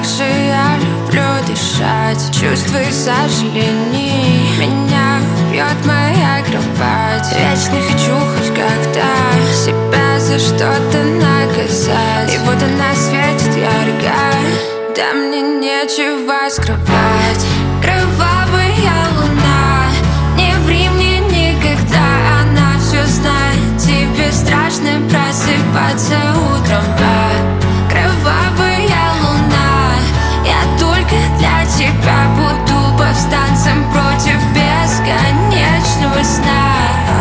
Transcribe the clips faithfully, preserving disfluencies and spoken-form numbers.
как же я люблю дышать. Чувства и сожалений меня бьет моя кровать. Вечно хочу хоть как-то себя за что-то наказать. И вот она светит ярко, да мне нечего скрывать. Кровавая луна, не ври мне никогда, она все знает. Тебе страшно просыпаться утром, да. Кровавая луна, я только для тебя буду повстанцем против бесконечного сна.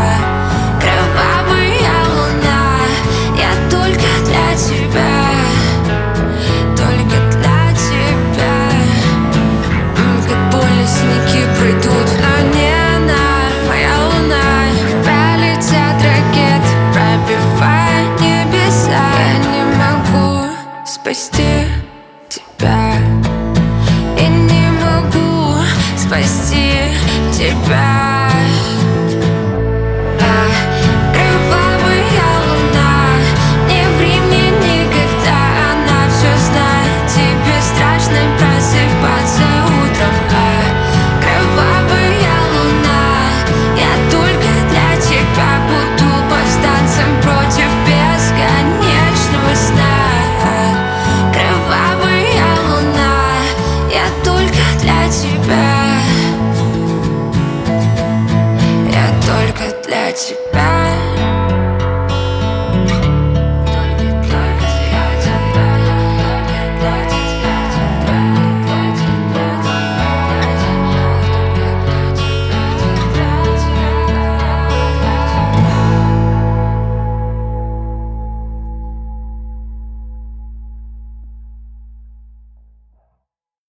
Кровавая луна, я только для тебя, только для тебя. М, Как больно снеги пройдут, но не она, моя луна. Пролетят ракеты, пробивая небеса. Я не могу спасти